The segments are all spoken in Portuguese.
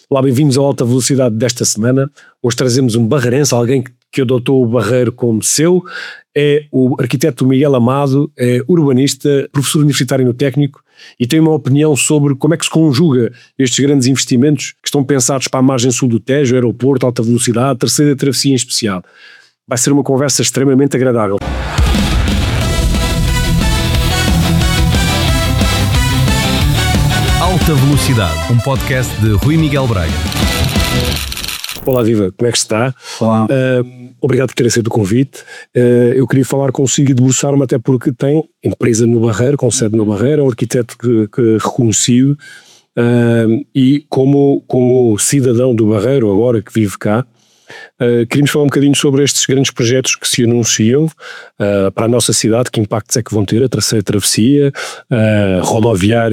Olá, bem-vindos ao Alta Velocidade desta semana. Hoje trazemos um barreirense, alguém que adotou o Barreiro como seu. É o arquiteto Miguel Amado, é urbanista, professor universitário no Técnico e tem uma opinião sobre como é que se conjuga estes grandes investimentos que estão pensados para a margem sul do Tejo, aeroporto, alta velocidade, terceira travessia em especial. Vai ser uma conversa extremamente agradável. Alta Velocidade, um podcast de Rui Miguel Braga. Olá, Viva, como é que está? Olá. Obrigado por ter aceito o convite. Eu queria falar consigo e debruçar-me até porque tem empresa no Barreiro, com sede no Barreiro, é um arquiteto que reconhecido e como cidadão do Barreiro, agora que vive cá, queríamos falar um bocadinho sobre estes grandes projetos que se anunciam para a nossa cidade, que impactos é que vão ter a terceira travessia, rodoviária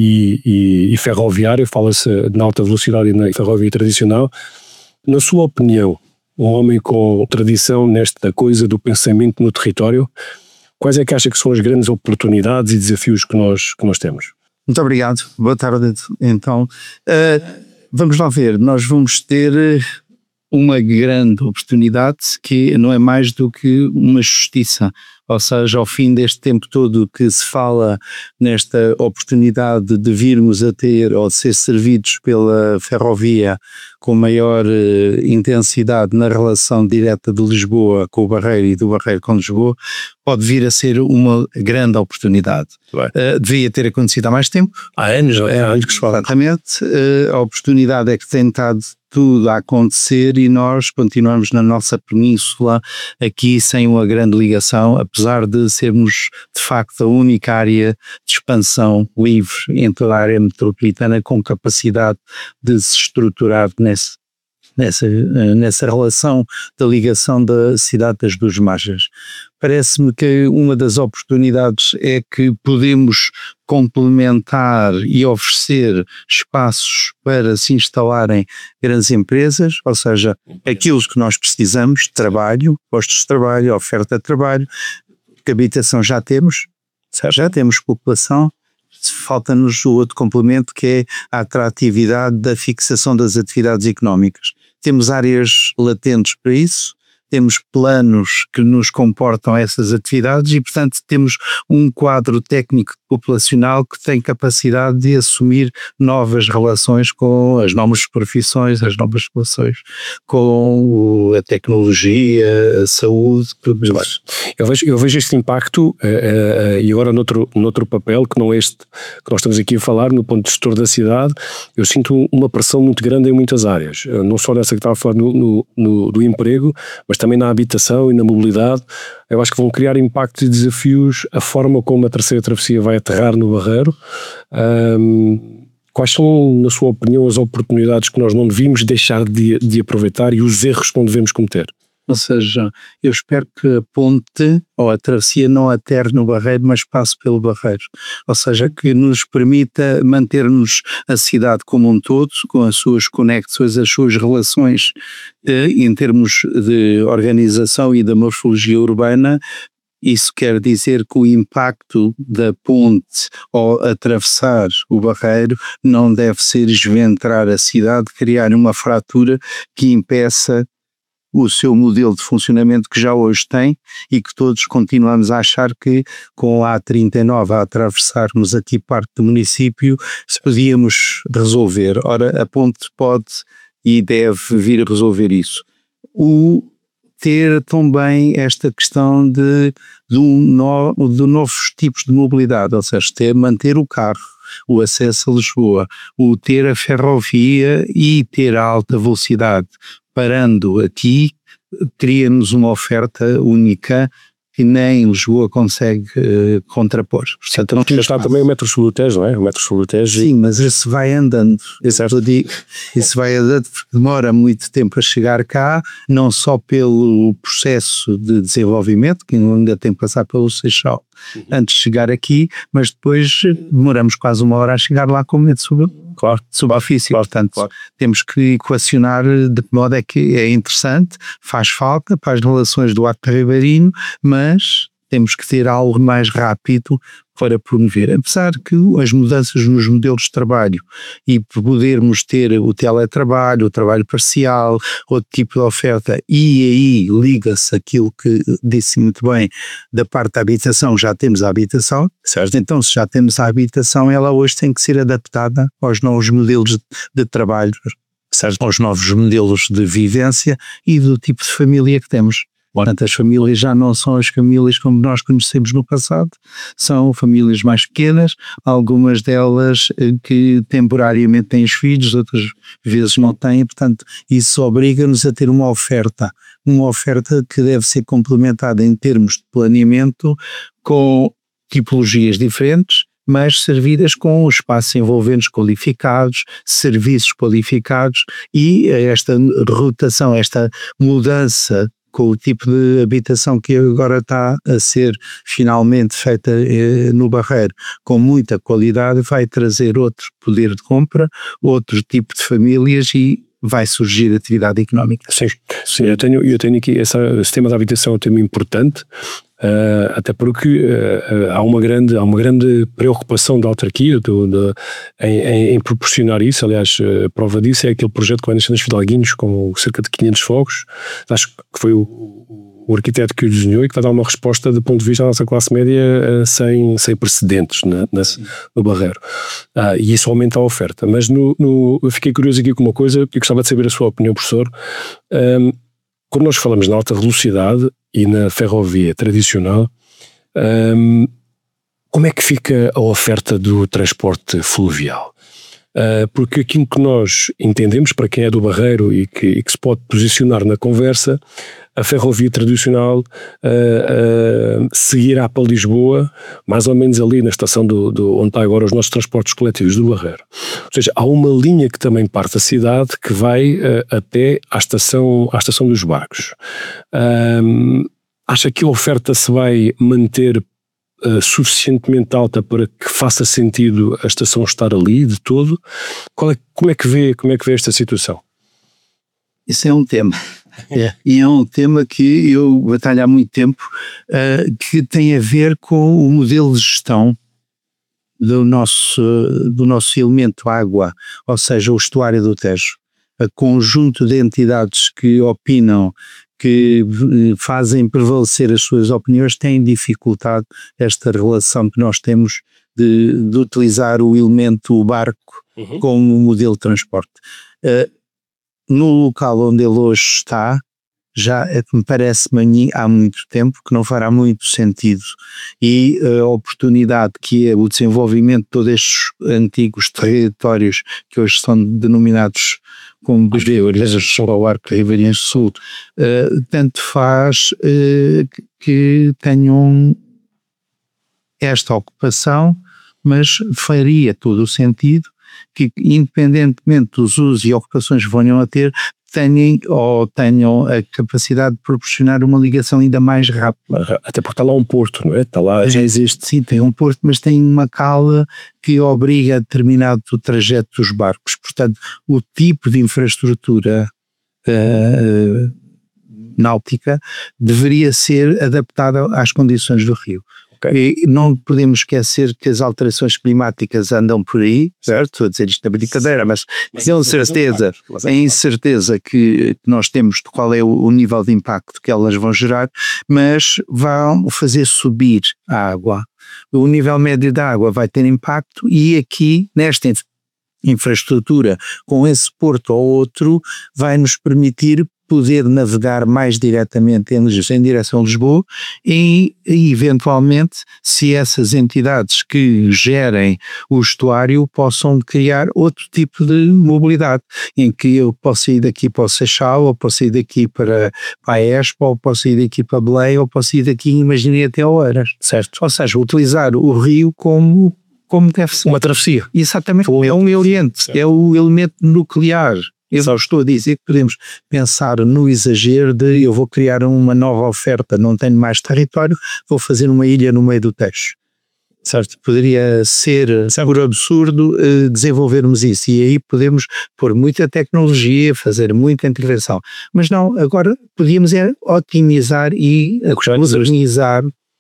e ferroviária, fala-se na alta velocidade e na ferrovia tradicional. Na sua opinião, um homem com tradição nesta coisa do pensamento no território, quais é que acha que são as grandes oportunidades e desafios que nós temos? Muito obrigado, boa tarde. Então, vamos lá ver, nós vamos ter uma grande oportunidade que não é mais do que uma justiça, ou seja, ao fim deste tempo todo que se fala nesta oportunidade de virmos a ter ou de ser servidos pela ferrovia com maior intensidade na relação direta de Lisboa com o Barreiro e do Barreiro com Lisboa, pode vir a ser uma grande oportunidade. Devia ter acontecido há mais tempo. Há anos que se fala. Exatamente. A oportunidade é que tem estado tudo a acontecer e nós continuamos na nossa península aqui sem uma grande ligação, apesar de sermos de facto a única área de expansão livre em toda a área metropolitana com capacidade de se estruturar nessa relação da ligação da cidade das duas margens. Parece-me que uma das oportunidades é que podemos complementar e oferecer espaços para se instalarem grandes empresas, ou seja, aquilo que nós precisamos, trabalho, postos de trabalho, oferta de trabalho, que habitação já temos população. Falta-nos o outro complemento que é a atratividade da fixação das atividades económicas. Temos áreas latentes para isso, temos planos que nos comportam essas atividades e, portanto, temos um quadro técnico populacional que tem capacidade de assumir novas relações com as novas profissões, as novas relações com a tecnologia, a saúde, tudo isso. Eu vejo este impacto e agora noutro papel, que não é este que nós estamos aqui a falar, no ponto de gestor da cidade, eu sinto uma pressão muito grande em muitas áreas, não só nessa que estava a falar do emprego, mas também na habitação e na mobilidade. Eu acho que vão criar impactos e desafios a forma como a terceira travessia vai aterrar no Barreiro. Quais são, na sua opinião, as oportunidades que nós não devíamos deixar de aproveitar e os erros que não devemos cometer? Ou seja, eu espero que a ponte ou a travessia não aterre no Barreiro, mas passe pelo Barreiro. Ou seja, que nos permita manter-nos a cidade como um todo, com as suas conexões, as suas relações em termos de organização e da morfologia urbana. Isso quer dizer que o impacto da ponte ao atravessar o Barreiro não deve ser esventrar a cidade, criar uma fratura que impeça o seu modelo de funcionamento que já hoje tem e que todos continuamos a achar que com a A39 a atravessarmos aqui parte do município se podíamos resolver. Ora, a ponte pode e deve vir a resolver isso. Ter também esta questão de novos tipos de mobilidade, ou seja, manter o carro, o acesso a Lisboa, o ter a ferrovia e ter a alta velocidade. Parando aqui, teríamos uma oferta única que nem Lisboa consegue contrapor. Portanto, não tinha estado também o metro sul do Tejo, não é? O metro sul do Tejo. Sim, mas esse vai andando. Isso vai andando porque demora muito tempo a chegar cá, não só pelo processo de desenvolvimento, que ainda tem que passar pelo Seixal antes de chegar aqui, mas depois demoramos quase uma hora a chegar lá com o metro subofício. Portanto, temos que equacionar de que modo é que é interessante, faz falta para as relações do Arco Ribeirinho, mas temos que ter algo mais rápido para promover. Apesar que as mudanças nos modelos de trabalho e podermos ter o teletrabalho, o trabalho parcial, outro tipo de oferta, e aí liga-se aquilo que disse muito bem da parte da habitação, já temos a habitação, certo? Então se já temos a habitação, ela hoje tem que ser adaptada aos novos modelos de trabalho, certo? Aos novos modelos de vivência e do tipo de família que temos. Portanto, as famílias já não são as famílias como nós conhecemos no passado, são famílias mais pequenas, algumas delas que temporariamente têm os filhos, outras vezes não têm, portanto, isso obriga-nos a ter uma oferta que deve ser complementada em termos de planeamento com tipologias diferentes, mas servidas com espaços envolventes qualificados, serviços qualificados e esta rotação, esta mudança com o tipo de habitação que agora está a ser finalmente feita no Barreiro, com muita qualidade, vai trazer outro poder de compra, outro tipo de famílias e vai surgir atividade económica. Sim, eu tenho aqui esse tema da habitação é um tema importante, até porque há uma grande preocupação da autarquia em proporcionar isso. Aliás, a prova disso é aquele projeto que vai nascer nos Fidalguinhos com cerca de 500 fogos. Acho que foi o arquiteto que o desenhou e que vai dar uma resposta do ponto de vista da nossa classe média sem precedentes no Barreiro. E isso aumenta a oferta. Mas eu fiquei curioso aqui com uma coisa que eu gostava de saber a sua opinião, professor. Quando nós falamos na alta velocidade e na ferrovia tradicional, como é que fica a oferta do transporte fluvial? Porque aquilo que nós entendemos, para quem é do Barreiro e que se pode posicionar na conversa, a ferrovia tradicional seguirá para Lisboa, mais ou menos ali na estação onde está agora os nossos transportes coletivos do Barreiro. Ou seja, há uma linha que também parte da cidade que vai até à estação dos barcos. Acha que a oferta se vai manter suficientemente alta para que faça sentido a estação estar ali de todo? Como é que vê esta situação? Isso é um tema. E é um tema que eu batalho há muito tempo, que tem a ver com o modelo de gestão do nosso elemento água, ou seja, o estuário do Tejo. A conjunto de entidades que opinam, que fazem prevalecer as suas opiniões, têm dificultado esta relação que nós temos de utilizar o elemento o barco como modelo de transporte. No local onde ele hoje está, já me parece-me há muito tempo que não fará muito sentido, e a oportunidade que é o desenvolvimento de todos estes antigos territórios que hoje são denominados como Ilhas ao Arco Ribeirinhas do Sul, tanto faz que tenham esta ocupação, mas faria todo o sentido que, independentemente dos usos e ocupações que venham a ter, tenham a capacidade de proporcionar uma ligação ainda mais rápida. Até porque está lá um porto, não é? Está lá... Já existe, sim, tem um porto, mas tem uma cala que obriga a determinado trajeto dos barcos. Portanto, o tipo de infraestrutura náutica deveria ser adaptada às condições do rio. Okay. E não podemos esquecer que as alterações climáticas andam por aí, certo? Estou a dizer isto na brincadeira, mas é incerteza que nós temos de qual é o nível de impacto que elas vão gerar, mas vão fazer subir a água. O nível médio da água vai ter impacto, e aqui, nesta infraestrutura, com esse porto ou outro, vai nos permitir poder navegar mais diretamente em direção a Lisboa e eventualmente, se essas entidades que gerem o estuário possam criar outro tipo de mobilidade, em que eu posso ir daqui para o Seixal, ou posso ir daqui para a Expo, ou posso ir daqui para Belém, ou posso ir daqui, imagine, até Oeiras, certo? Ou seja, utilizar o rio como deve ser. Uma travessia. Exatamente, é um elemento, é o elemento nuclear. Eu só estou a dizer que podemos pensar no exagero de eu vou criar uma nova oferta, não tenho mais território, vou fazer uma ilha no meio do Tejo. Certo? Poderia ser, por absurdo, desenvolvermos isso, e aí podemos pôr muita tecnologia, fazer muita intervenção. Mas não, agora podíamos otimizar e modernizar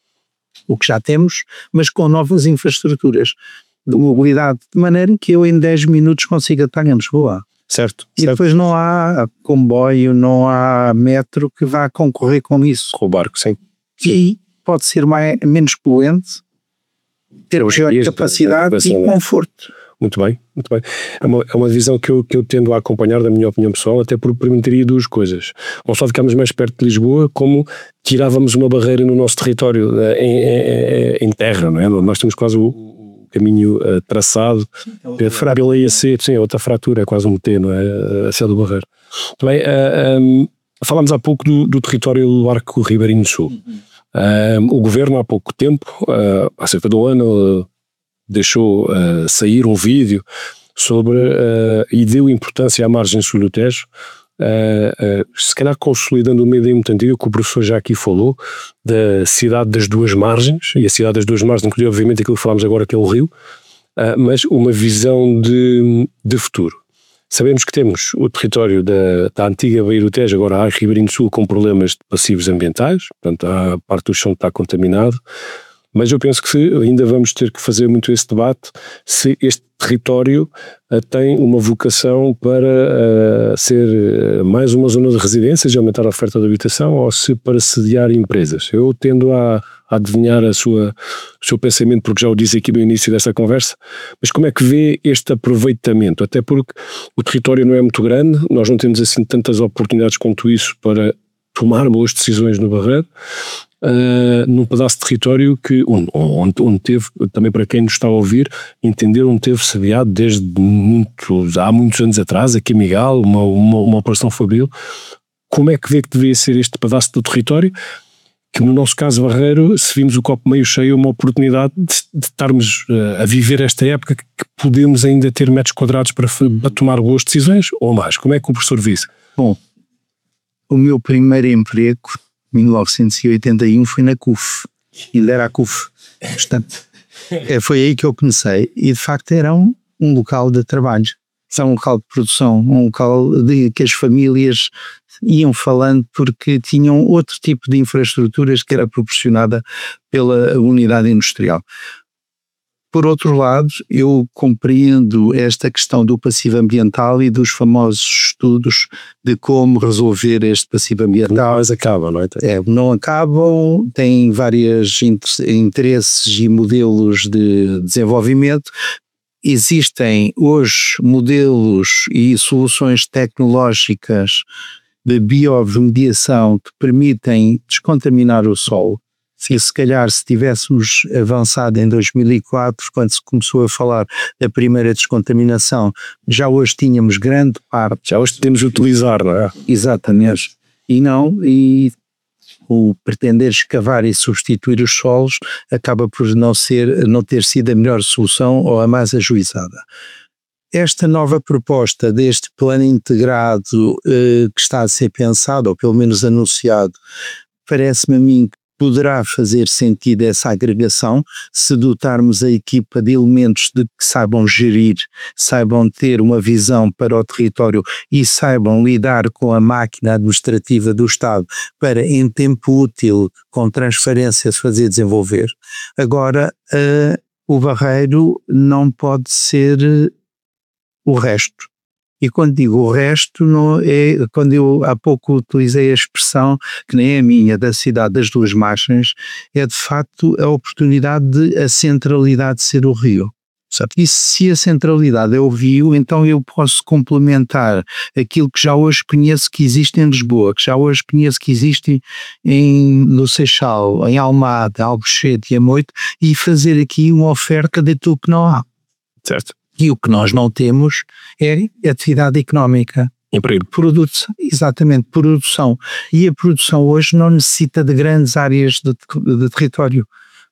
o que já temos, mas com novas infraestruturas de mobilidade, de maneira que eu em 10 minutos consiga estar em Lisboa. Certo. E depois não há comboio, não há metro que vá concorrer com isso. Com o barco, sim. E aí pode ser menos poluente, ter maior capacidade e conforto. Muito bem, muito bem. É uma visão que eu tendo a acompanhar, da minha opinião pessoal, até porque permitiria duas coisas. Não só ficámos mais perto de Lisboa, como tirávamos uma barreira no nosso território em terra, não é? Nós temos quase o caminho traçado pela IAC, sim, outra fratura, é quase um T, não é? A Céu do Barreiro. Também, falámos há pouco do território do Arco Ribeirinho do Sul. O governo há pouco tempo, há cerca de um ano, deixou sair um vídeo sobre e deu importância à margem sul do Tejo, se calhar consolidando uma ideia muito antiga que o professor já aqui falou, da cidade das duas margens, e a cidade das duas margens inclui obviamente aquilo que falámos agora, que é o rio, mas uma visão de futuro. Sabemos que temos o território da antiga Baía do Tejo, agora a Ribeirinho do Sul, com problemas de passivos ambientais, portanto a parte do chão está contaminado, mas eu penso que ainda vamos ter que fazer muito esse debate, se este território tem uma vocação para ser mais uma zona de residências e aumentar a oferta de habitação, ou se para sediar empresas. Eu tendo a adivinhar o seu pensamento, porque já o disse aqui no início desta conversa, mas como é que vê este aproveitamento? Até porque o território não é muito grande, nós não temos assim tantas oportunidades quanto isso para tomar boas decisões no Barreiro, num pedaço de território que, onde teve, também para quem nos está a ouvir, entender onde teve sediado desde há muitos anos atrás, aqui em Miguel, uma operação fabril. Como é que vê que deveria ser este pedaço do território, que no nosso caso Barreiro, se vimos o copo meio cheio, é uma oportunidade de estarmos a viver esta época que podemos ainda ter metros quadrados para tomar boas decisões, ou mais? Como é que o professor vê isso? Bom, o meu primeiro emprego, 1981, foi na CUF, ainda era a CUF, portanto, foi aí que eu comecei, e de facto era um local de trabalho, um local de produção, um local que as famílias iam falando porque tinham outro tipo de infraestruturas que era proporcionada pela unidade industrial. Por outro lado, eu compreendo esta questão do passivo ambiental e dos famosos estudos de como resolver este passivo ambiental. Mas acaba, não é? Não acabam, têm vários interesses e modelos de desenvolvimento. Existem hoje modelos e soluções tecnológicas de biorremediação que permitem descontaminar o solo. Se calhar se tivéssemos avançado em 2004, quando se começou a falar da primeira descontaminação, já hoje tínhamos grande parte. Já hoje temos de utilizar, não é? Exatamente. E o pretender escavar e substituir os solos acaba por não ter sido a melhor solução ou a mais ajuizada. Esta nova proposta deste plano integrado que está a ser pensado, ou pelo menos anunciado, parece-me a mim que poderá fazer sentido essa agregação se dotarmos a equipa de elementos que saibam gerir, saibam ter uma visão para o território e saibam lidar com a máquina administrativa do Estado para, em tempo útil, com transferência, se fazer desenvolver. Agora, o Barreiro não pode ser o resto. E quando digo o resto, não é, quando eu há pouco utilizei a expressão, que nem é a minha, da cidade das duas margens, é de facto a oportunidade de a centralidade ser o rio. Sabe? E se a centralidade é o rio, então eu posso complementar aquilo que já hoje conheço que existe em Lisboa, que já hoje conheço que existe no Seixal, em Almada, Alcochete e Amoito, e fazer aqui uma oferta de tudo que não há. Certo. E o que nós não temos é atividade económica. Emprego. Exatamente, produção. E a produção hoje não necessita de grandes áreas de território.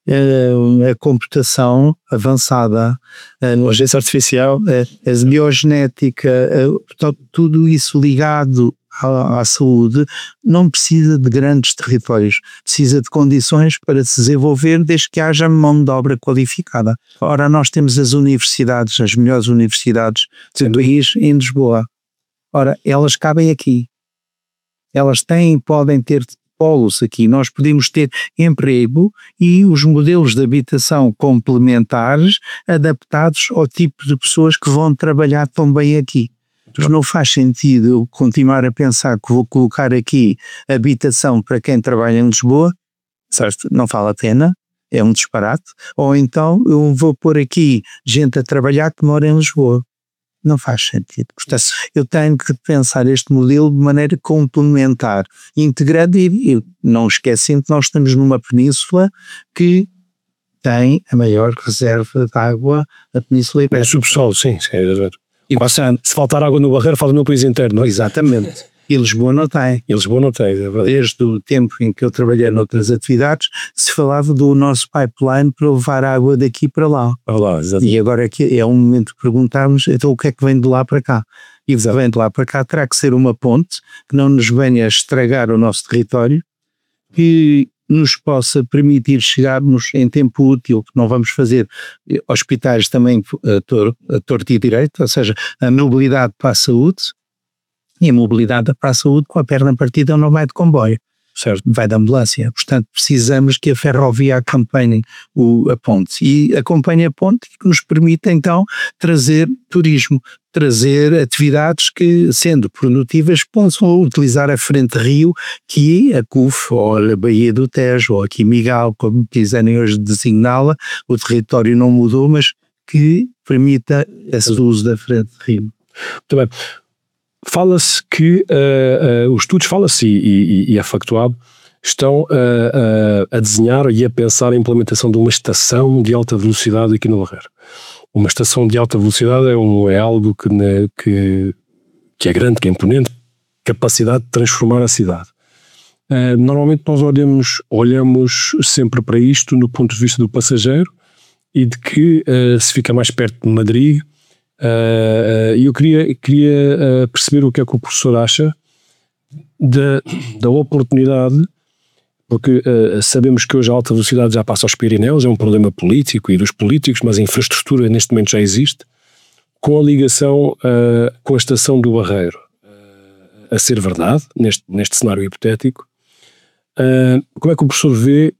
A computação avançada, a inteligência artificial, a biogenética, tudo isso ligado à saúde, não precisa de grandes territórios, precisa de condições para se desenvolver desde que haja mão de obra qualificada. Ora, nós temos as universidades, as melhores universidades do país em Lisboa. Ora, elas cabem aqui. Elas podem ter polos aqui. Nós podemos ter emprego e os modelos de habitação complementares adaptados ao tipo de pessoas que vão trabalhar também aqui. Mas não faz sentido eu continuar a pensar que vou colocar aqui habitação para quem trabalha em Lisboa, certo? Não vale a pena, é um disparate. Ou então eu vou pôr aqui gente a trabalhar que mora em Lisboa. Não faz sentido. Portanto, eu tenho que pensar este modelo de maneira complementar, integrando e não esquecendo que nós estamos numa península que tem a maior reserva de água da Península Ibérica. É subsolo, sim. E se faltar água no Barreiro, falta no país inteiro, não é? Exatamente. E Lisboa não tem. E Lisboa não tem, é verdade. Desde o tempo em que eu trabalhei noutras atividades, se falava do nosso pipeline para levar água daqui para lá. E agora é um momento que perguntarmos, então o que é que vem de lá para cá? E vem de lá para cá terá que ser uma ponte que não nos venha a estragar o nosso território, que nos possa permitir chegarmos em tempo útil, que não vamos fazer hospitais também a torto e direito, ou seja, a mobilidade para a saúde, e a mobilidade para a saúde com a perna partida não vai de comboio, certo? Vai de ambulância. Portanto, precisamos que a ferrovia acompanhe a ponte. E acompanhe a ponte que nos permite, então, trazer turismo, trazer atividades que, sendo produtivas, possam utilizar a frente rio, que é a CUF, ou a Baía do Tejo, ou aqui Migal, como quiserem hoje designá-la. O território não mudou, mas que permita esse uso da frente rio. Muito bem. Fala-se que, os estudos, fala-se e é factuado, estão a desenhar e a pensar a implementação de uma estação de alta velocidade aqui no Barreiro. Uma estação de alta velocidade é algo que é grande, que é imponente, capacidade de transformar a cidade. Normalmente nós olhamos sempre para isto no ponto de vista do passageiro e de que se fica mais perto de Madrid. E eu queria perceber o que é que o professor acha da oportunidade, porque sabemos que hoje a alta velocidade já passa aos Pirineus, é um problema político e dos políticos, mas a infraestrutura neste momento já existe, com a ligação com a estação do Barreiro a ser verdade, neste cenário hipotético. Como é que o professor vê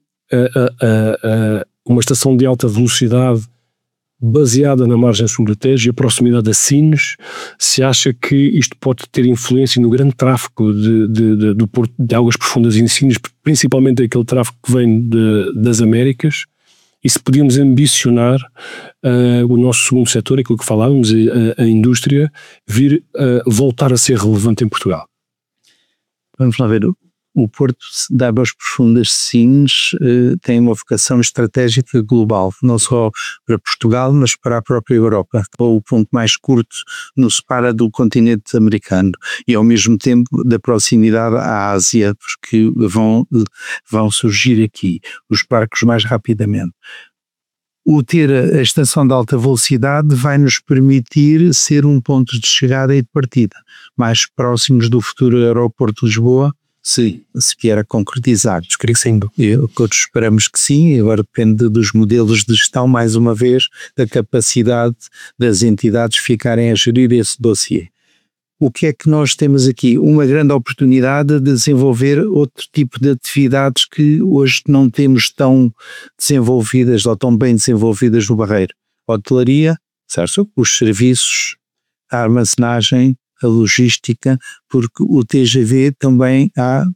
uma estação de alta velocidade baseada na margem sul do Tejo e a proximidade a Sines? Se acha que isto pode ter influência no grande tráfego do Porto de Águas Profundas e de Sines, principalmente aquele tráfego que vem das Américas, e se podíamos ambicionar o nosso segundo setor, aquilo que falávamos, a indústria, voltar a ser relevante em Portugal? Vamos lá ver. O Porto de Águas Profundas de Sines tem uma vocação estratégica global, não só para Portugal, mas para a própria Europa. O ponto mais curto nos separa do continente americano e, ao mesmo tempo, da proximidade à Ásia, porque vão surgir aqui os barcos mais rapidamente. O ter a estação de alta velocidade vai nos permitir ser um ponto de chegada e de partida, mais próximos do futuro aeroporto de Lisboa, se vier a concretizar. Creio que sim. Todos esperamos que sim, e agora depende dos modelos de gestão, mais uma vez, da capacidade das entidades ficarem a gerir esse dossiê. O que é que nós temos aqui? Uma grande oportunidade de desenvolver outro tipo de atividades que hoje não temos tão desenvolvidas ou tão bem desenvolvidas no Barreiro. A hotelaria, certo? Os serviços, a armazenagem, a logística, porque o TGV também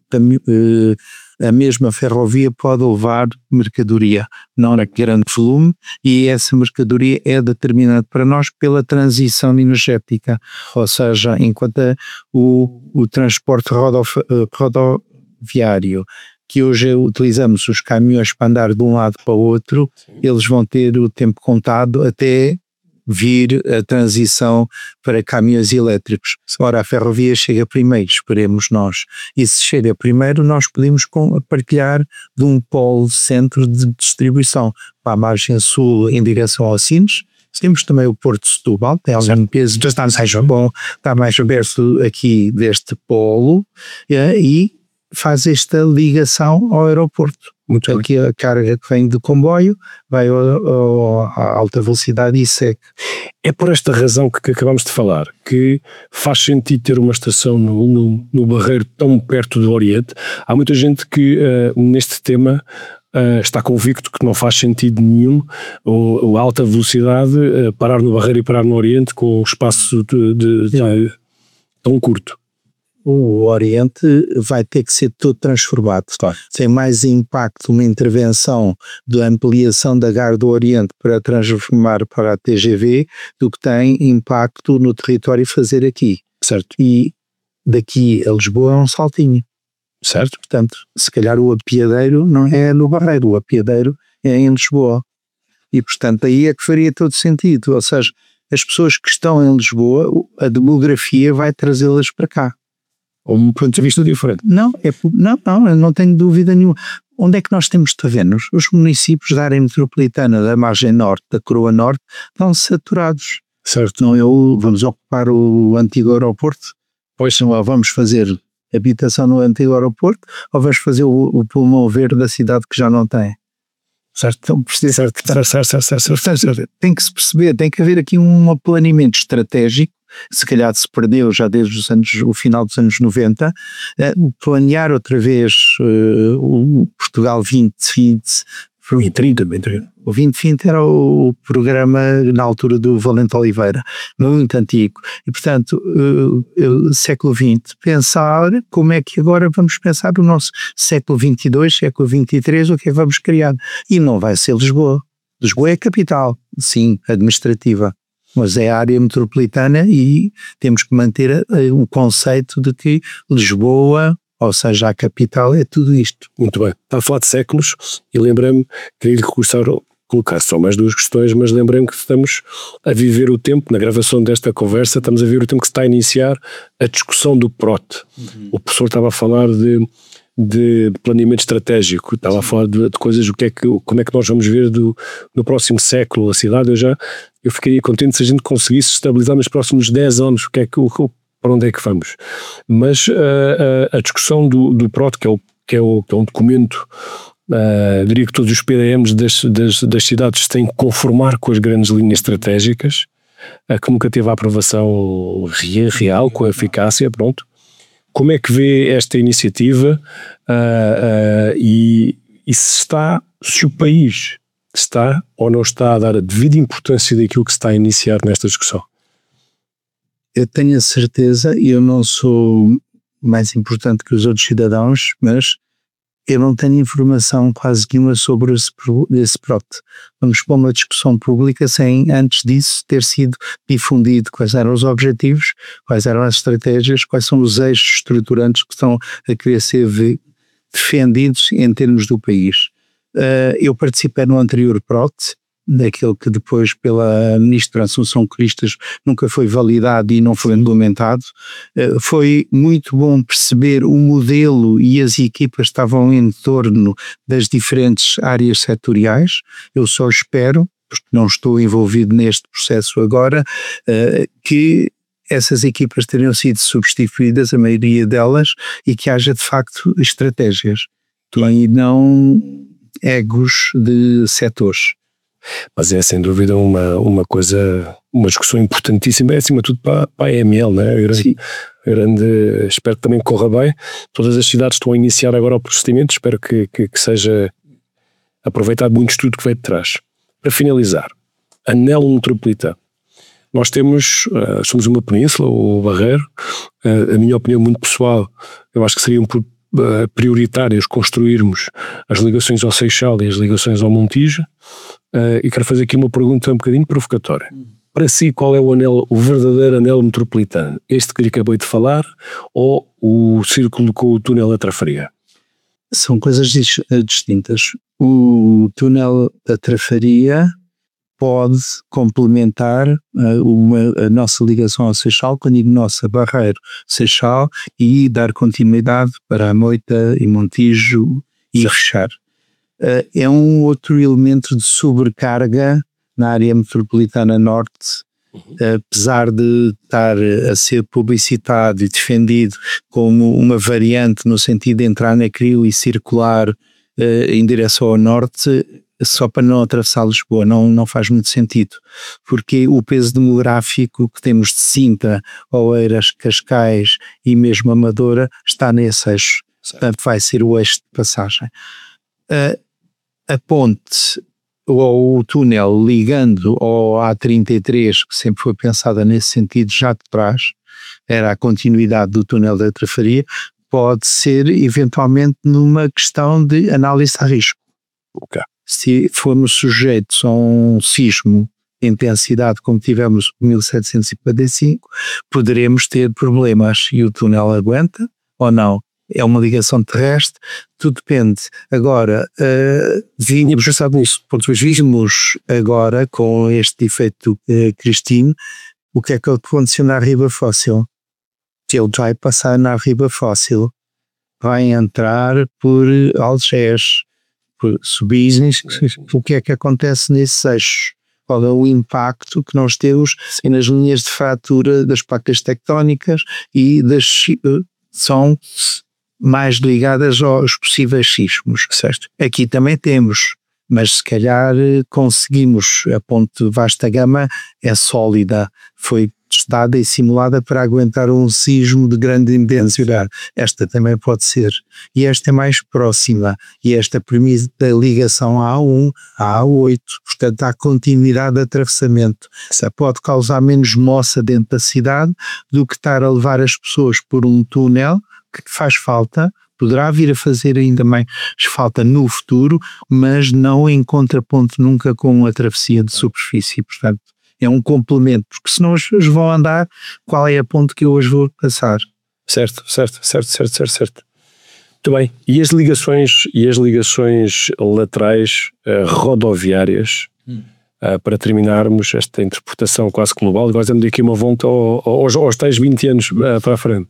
a mesma ferrovia pode levar mercadoria, não a grande volume, e essa mercadoria é determinante para nós pela transição energética, ou seja, enquanto o transporte rodoviário, que hoje utilizamos os caminhões para andar de um lado para o outro, eles vão ter o tempo contado até vir a transição para caminhões elétricos. Ora, a ferrovia chega primeiro, esperemos nós. E se chega primeiro, nós podemos partilhar de um polo centro de distribuição para a margem sul em direção ao Sines. Temos também o Porto de Setúbal, tem algum peso, está mais aberto aqui deste polo e faz esta ligação ao aeroporto. Muito bem. Aqui a carga que vem do comboio vai à alta velocidade e segue. É por esta razão que acabamos de falar, que faz sentido ter uma estação no Barreiro tão perto do Oriente. Há muita gente que neste tema está convicto que não faz sentido nenhum a alta velocidade parar no Barreiro e parar no Oriente com um espaço tão curto. O Oriente vai ter que ser todo transformado. Claro. Tem mais impacto uma intervenção de ampliação da Gare do Oriente para transformar para a TGV do que tem impacto no território fazer aqui. Certo. E daqui a Lisboa é um saltinho. Certo. Portanto, se calhar o apiadeiro não é no Barreiro, o apiadeiro é em Lisboa. E, portanto, aí é que faria todo sentido. Ou seja, as pessoas que estão em Lisboa, a demografia vai trazê-las para cá. Um ponto de vista diferente. Não, não tenho dúvida nenhuma. Onde é que nós temos terrenos? Os municípios da área metropolitana, da margem norte, da Coroa Norte, estão saturados. Certo. Não, vamos ocupar o antigo aeroporto? Pois não, vamos fazer habitação no antigo aeroporto ou vamos fazer o pulmão verde da cidade que já não tem? Certo. Então, certo. Tem que se perceber, tem que haver aqui um planeamento estratégico, se calhar se perdeu já desde o final dos anos 90, planear outra vez o Portugal 2020, O 2030. O 2020 era o programa na altura do Valente Oliveira, muito antigo. E, portanto, século XX, pensar como é que agora vamos pensar o nosso século XXII, século XXIII, o que é que vamos criar. E não vai ser Lisboa. Lisboa é a capital, sim, administrativa, mas é a área metropolitana e temos que manter o conceito de que Lisboa, ou seja, a capital, é tudo isto. Muito bem. Está a falar de séculos e lembrei-me, queria-lhe colocar só mais duas questões, mas lembrei-me que estamos a viver o tempo, na gravação desta conversa, estamos a viver o tempo que se está a iniciar a discussão do PROT. O professor estava a falar de planeamento estratégico, estava a falar de coisas, como é que nós vamos ver no próximo século a cidade. Eu ficaria contente se a gente conseguisse estabilizar nos próximos 10 anos para onde é que vamos. Mas a discussão do PROT, que é um documento, diria que todos os PDMs das cidades têm que conformar com as grandes linhas estratégicas, que nunca teve a aprovação real, com a eficácia, pronto. Como é que vê esta iniciativa e se o país está ou não está a dar a devida importância daquilo que se está a iniciar nesta discussão? Eu tenho a certeza, e eu não sou mais importante que os outros cidadãos, mas eu não tenho informação quase nenhuma sobre esse PROT. Vamos pôr uma discussão pública sem, antes disso, ter sido difundido quais eram os objetivos, quais eram as estratégias, quais são os eixos estruturantes que estão a querer ser defendidos em termos do país. Eu participei no anterior PROT, daquele que depois pela ministra Assunção Cristas nunca foi validado e não foi implementado. Foi muito bom perceber o modelo e as equipas estavam em torno das diferentes áreas setoriais. Eu só espero, porque não estou envolvido neste processo agora, que essas equipas tenham sido substituídas, a maioria delas, e que haja de facto estratégias e não egos de setores. Mas é sem dúvida uma discussão importantíssima, é acima de tudo para a EML, né? Espero que também corra bem. Todas as cidades estão a iniciar agora o procedimento, espero que seja aproveitado muito estudo que veio de trás. Para finalizar, anel metropolitano. Nós somos uma península, o Barreiro, a minha opinião muito pessoal, eu acho que seriam prioritárias construirmos as ligações ao Seixal e as ligações ao Montijo, e quero fazer aqui uma pergunta um bocadinho provocatória. Para si, qual é o verdadeiro anel metropolitano? Este que lhe acabei de falar ou o círculo com o túnel da Trafaria? São coisas distintas. O túnel da Trafaria pode complementar a nossa ligação ao Seixal, quando digo nossa, Barreiro, Seixal, e dar continuidade para a Moita e Montijo e fechar. É um outro elemento de sobrecarga na área metropolitana norte, apesar de estar a ser publicitado e defendido como uma variante no sentido de entrar na CRIO e circular em direção ao norte, só para não atravessar Lisboa, não faz muito sentido, porque o peso demográfico que temos de Sintra, Oeiras, Cascais e mesmo Amadora está nesse eixo, portanto vai ser o eixo de passagem. A ponte ou o túnel ligando ao A33, que sempre foi pensada nesse sentido já de trás, era a continuidade do túnel da Trafaria, pode ser eventualmente numa questão de análise a risco. Okay. Se formos sujeitos a um sismo de intensidade como tivemos em 1755, poderemos ter problemas e o túnel aguenta ou não. É uma ligação terrestre, tudo depende. Agora, tínhamos pensado nisso. Vimos agora com este efeito Cristine, o que é que aconteceu na Riba Fóssil. Ele vai passar na Riba Fóssil, vai entrar por Algés, por Subisnes. O que é que acontece nesses eixos? Qual é o impacto que nós temos nas linhas de fratura das placas tectónicas e são mais ligadas aos possíveis sismos, certo? Aqui também temos, mas se calhar conseguimos, a ponte Vasta Gama é sólida, foi testada e simulada para aguentar um sismo de grande intensidade. Esta também pode ser. E esta é mais próxima. E esta permite a ligação A1, a A8. Portanto, há continuidade de atravessamento. Isso pode causar menos moça dentro da cidade do que estar a levar as pessoas por um túnel que faz falta, poderá vir a fazer ainda mais falta no futuro, mas não em contraponto nunca com a travessia de superfície. Portanto, é um complemento, porque senão eles vão andar, qual é a ponte que eu hoje vou passar? Certo. Muito bem. E as ligações laterais rodoviárias, para terminarmos esta interpretação quase global, agora dando aqui uma volta aos tais 20 anos para a frente,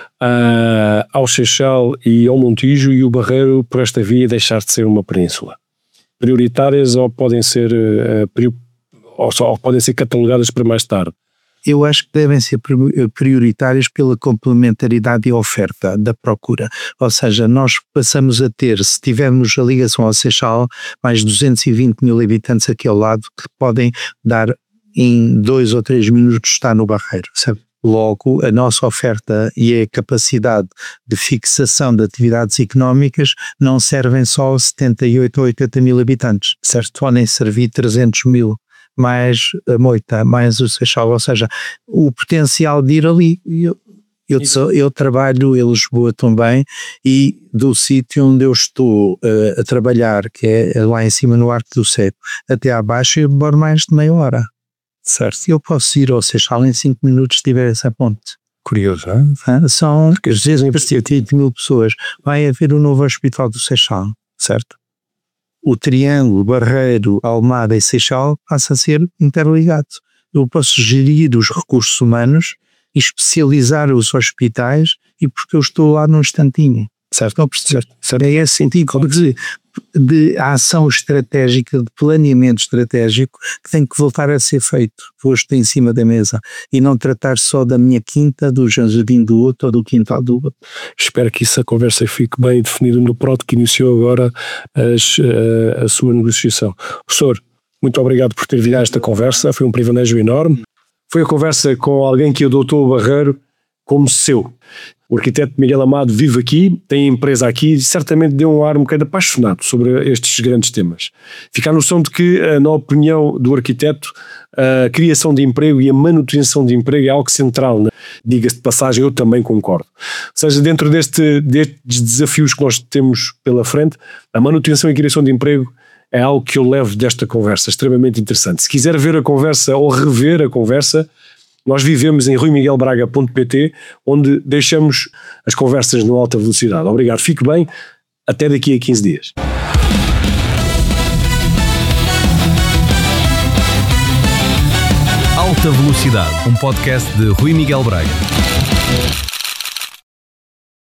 ao Seixal e ao Montijo e o Barreiro, por esta via deixar de ser uma península. Prioritárias ou podem ser ou podem ser catalogadas para mais tarde? Eu acho que devem ser prioritárias pela complementaridade e oferta da procura. Ou seja, nós passamos a ter, se tivermos a ligação ao Seixal, mais 220 mil habitantes aqui ao lado, que podem dar em 2 ou 3 minutos estar no Barreiro, sabe? Logo, a nossa oferta e a capacidade de fixação de atividades económicas não servem só aos 78 ou 80 mil habitantes, certo? Podem servir 300 mil. Mais a Moita, mais o Seixal, ou seja, o potencial de ir ali. Eu trabalho em Lisboa também e do sítio onde eu estou a trabalhar, que é lá em cima no Arco do Cego, até à Baixa eu demoro mais de meia hora. Certo. Eu posso ir ao Seixal em 5 minutos se tiver essa ponte. Curioso, hein? São 80 mil pessoas. Vai haver um novo hospital do Seixal, certo? O triângulo Barreiro, Almada e Seixal passa a ser interligado. Eu posso gerir os recursos humanos e especializar os hospitais e porque eu estou lá num instantinho. Certo? É esse sentido de ação estratégica, de planeamento estratégico que tem que voltar a ser feito, posto em cima da mesa e não tratar só da minha quinta, do jardim do outro ou do quintal do outro. Espero que essa conversa fique bem definida no PROD que iniciou agora a sua negociação. Professor, muito obrigado por ter vindo a esta conversa, foi um privilégio enorme. Foi a conversa com alguém que adotou o Barreiro como seu. O arquiteto Miguel Amado vive aqui, tem empresa aqui e certamente deu um ar um bocado apaixonado sobre estes grandes temas. Fica a noção de que, na opinião do arquiteto, a criação de emprego e a manutenção de emprego é algo central, né? Diga-se de passagem, eu também concordo. Ou seja, dentro destes desafios que nós temos pela frente, a manutenção e a criação de emprego é algo que eu levo desta conversa, extremamente interessante. Se quiser ver a conversa ou rever a conversa, nós vivemos em ruimiguelbraga.pt, onde deixamos as conversas no alta velocidade. Obrigado, fique bem, até daqui a 15 dias. Alta Velocidade, um podcast de Rui Miguel Braga.